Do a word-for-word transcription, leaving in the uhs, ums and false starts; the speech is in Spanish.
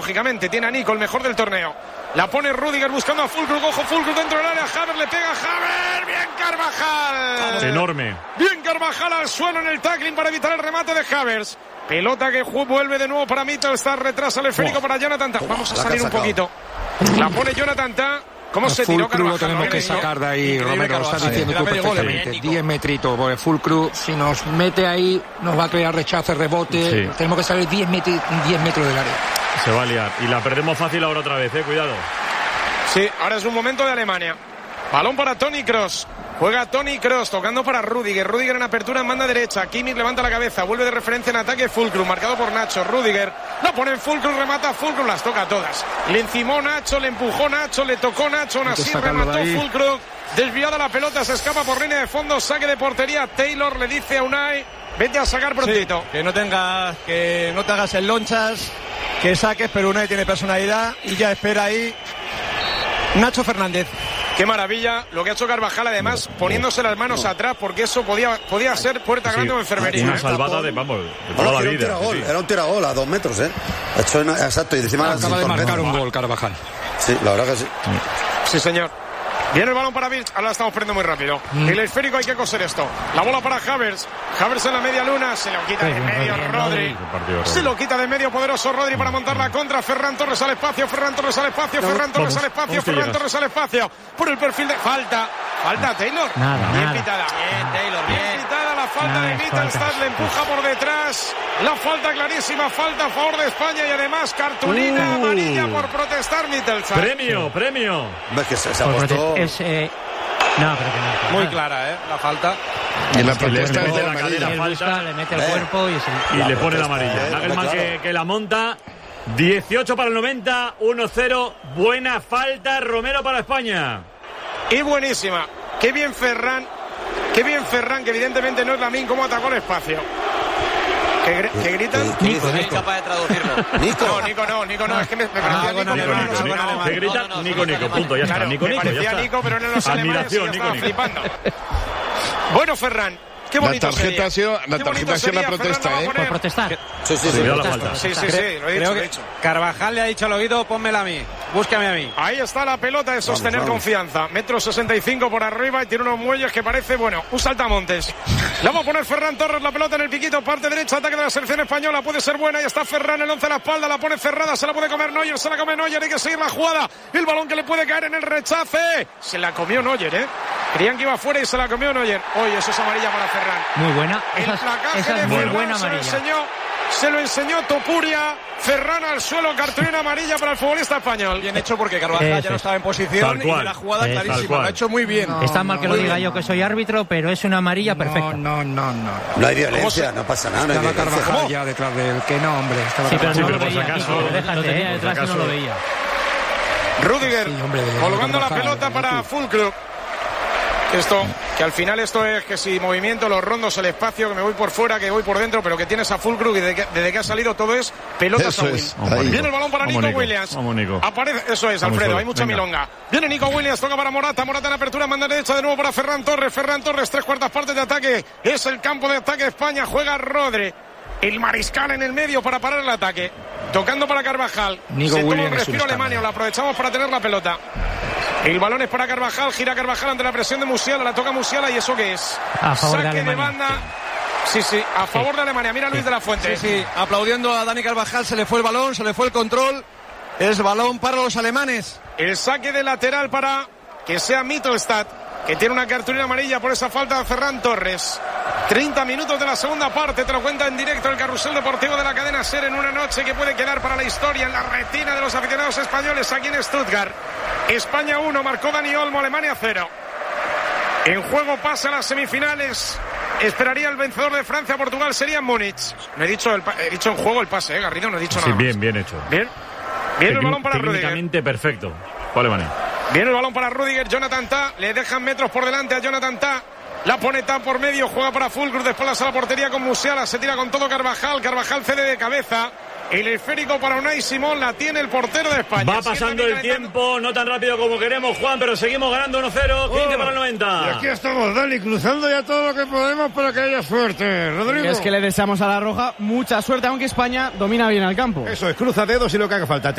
lógicamente. Tiene a Nico, el mejor del torneo. La pone Rüdiger buscando a Füllkrug. Ojo, Füllkrug dentro del área. Havertz le pega a Havertz. Bien Carvajal. Enorme. Bien Carvajal al suelo en el tackling para evitar el remate de Havertz. Pelota que vuelve de nuevo para Mittelstadt. Retrasa el esférico oh. para Jonathan Tah. Vamos a salir un poquito. La pone Jonathan Tah. ¿Cómo se tiró Carvajal? Lo tenemos que sacar de ahí, Romero, lo estás diciendo tú perfectamente. diez metritos, porque Füllkrug, si nos mete ahí, nos va a crear rechace, rebote. Sí. Tenemos que salir diez metros del área. Se va a liar. Y la perdemos fácil ahora otra vez, eh, cuidado. Sí, ahora es un momento de Alemania. Balón para Toni Kroos. Juega Toni Kroos, tocando para Rüdiger. Rüdiger en apertura en banda derecha. Kimmich levanta la cabeza, vuelve de referencia en ataque Füllkrug, marcado por Nacho. Rüdiger la pone en Füllkrug, remata Füllkrug, las toca todas. Le encimó Nacho, le empujó Nacho, le tocó Nacho, aún así remató Füllkrug. Desviada la pelota, se escapa por línea de fondo, saque de portería. Taylor le dice a Unai, vete a sacar prontito. Sí, que no tengas, que no te hagas en lonchas, que saques, pero Unai tiene personalidad y ya espera ahí Nacho Fernández. Qué maravilla lo que ha hecho Carvajal, además poniéndose las manos no. atrás, porque eso podía, podía ser puerta grande sí, o enfermería. Una salvada de, vamos, de toda no, la era vida. Un sí, sí. Era un tiragol a dos metros, ¿eh? Hecho en, exacto, y encima... Acaba de marcar un gol, Carvajal. Sí, la verdad que sí. Sí, señor. Viene el balón para Birch, ahora la estamos perdiendo muy rápido. Mm. El esférico hay que coser esto. La bola para Havertz. Havertz en la media luna, se lo quita sí, de medio Rodri. Rodri. Se lo quita de medio poderoso Rodri para montar la contra. Ferran Torres al espacio, Ferran Torres al espacio, no, Ferran Torres vamos, al espacio, Ferran Torres al espacio. Por el perfil de... Falta, falta Taylor. Nada, bien nada. pitada. Bien Taylor, bien. bien pitada la falta nada, de Mittelstadt, le empuja por detrás. La falta clarísima, falta a favor de España y además cartulina uh. amarilla por protestar Mittelstadt. Premio, premio. Es que se, se ha puesto... Es, eh... No, pero que no. Muy clara, ¿eh? La falta. Y la protesta es de la cadena, falta. Busca, le mete el eh. cuerpo y, se... y la le pone protesta, la amarilla. Eh, Nagelman claro. que, que la monta. dieciocho para el noventa, uno cero. Buena falta, Romero para España. Y buenísima. Qué bien Ferran. Qué bien Ferran, que evidentemente no es Lamine, cómo atacó el espacio. ¿Qué, gr ¿Qué gritan? Nico, Nico. Capaz de traducirlo. Nico. No, Nico no, Nico no, es que me, me parecía ah, Nico. Nico, Nico, Nico, Nico, Nico. ¿Qué gritan? No, no, Nico, Nico, punto, ya claro, está. Nico, me Nico, parecía ya está. Nico, pero no los alemanes y yo estaba Nico, flipando. Bueno, Ferran. Qué bonito la tarjeta sería. ha sido, la tarjeta ha sido la protesta, ¿eh? Por protestar. Sí, sí, sí. La falta. Sí, sí, sí, lo he dicho, Creo lo que he dicho. Carvajal le ha dicho al oído, pónmela a mí, búscame a mí. Ahí está la pelota de sostener vamos, vamos. confianza. Metro sesenta y cinco por arriba y tiene unos muelles que parece, bueno, un saltamontes. Le vamos a poner Ferran Torres, la pelota en el piquito, parte derecha, ataque de la selección española, puede ser buena. Ahí está Ferran, el once a la espalda, la pone cerrada, se la puede comer Neuer, se la come Neuer, hay que seguir la jugada. El balón que le puede caer en el rechace. Se la comió Neuer, ¿eh? Creían que iba fuera y se la comió Neuer. Oye, eso es amarilla para Ferran. Muy buena. El Esa, placaje esa de es muy Ferran buena se lo amarilla. enseñó, se lo enseñó Topuria. Ferran al suelo, cartulina amarilla para el futbolista español. Bien hecho porque Carvajal Eso ya no es. estaba en posición y la jugada Eso. clarísima. Lo ha hecho muy bien. No, Está mal que no, lo diga no, yo que soy árbitro, pero es una amarilla no, perfecta. No, no, no. No hay violencia, no pasa nada. No hay Estaba violencia. Carvajal ya detrás de él. Que no, hombre. Estaba Sí, pero Sí, no pero lo por si veía. acaso, Kiko, déjate, lo tenía eh, detrás por si y no acaso. lo veía. Rüdiger, Sí, hombre, de- colgando de la Carvajal, pelota para Füllkrug. Esto, que al final esto es que si movimiento, los rondos, el espacio, que me voy por fuera, que voy por dentro, pero que tienes a Füllkrug y desde que, desde que ha salido todo es pelotas Eso a Will. es, ahí. Viene el balón para Vamos, Nico, Nico. Williams. Vamos, Nico. Aparece, eso es, Vamos Alfredo, solo. hay mucha Venga. milonga. Viene Nico Williams, toca para Morata, Morata en apertura, manda derecha de nuevo para Ferran Torres, Ferran Torres, tres cuartas partes de ataque. Es el campo de ataque de España, juega Rodri. El mariscal en el medio para parar el ataque. Tocando para Carvajal. Nico Se toma Williams un es un respiro Alemania, escándalo. lo aprovechamos para tener la pelota. El balón es para Carvajal, gira Carvajal ante la presión de Musiala, la toca Musiala y ¿eso qué es? A favor de Saque de, Alemania. banda. Sí, sí, a favor Sí. de Alemania. Mira Luis Sí. de la Fuente. Sí, sí, aplaudiendo a Dani Carvajal, se le fue el balón, se le fue el control. Es balón para los alemanes. El saque de lateral para que sea Mittelstadt, que tiene una cartulina amarilla por esa falta de Ferran Torres. treinta minutos de la segunda parte, te lo cuenta en directo el carrusel deportivo de la cadena SER en una noche que puede quedar para la historia en la retina de los aficionados españoles aquí en Stuttgart. España uno, marcó Dani Olmo, Alemania cero. En juego pasa a las semifinales. Esperaría el vencedor de Francia-Portugal, sería Múnich. No he dicho, el, he dicho en juego el pase, ¿eh, Garrido? No he dicho Sí, nada más. bien, bien hecho. Bien. Viene el balón para Rüdiger. Técnicamente perfecto. Vale, vale. Viene el balón para Rüdiger, Jonathan Tah, le dejan metros por delante a Jonathan Tah. La pone Tah por medio, juega para Füllkrug, de espaldas a la portería con Musiala, se tira con todo Carvajal, Carvajal cede de cabeza. El esférico para Unai Simón, la tiene el portero de España. Va pasando el tiempo, no tan rápido como queremos, Juan, pero seguimos ganando uno cero, quince Oh, para el noventa. Y aquí estamos, Dani, cruzando ya todo lo que podemos para que haya suerte. Rodrigo. Es que le deseamos a la Roja mucha suerte, aunque España domina bien el campo. Eso es, cruza dedos y lo que haga falta.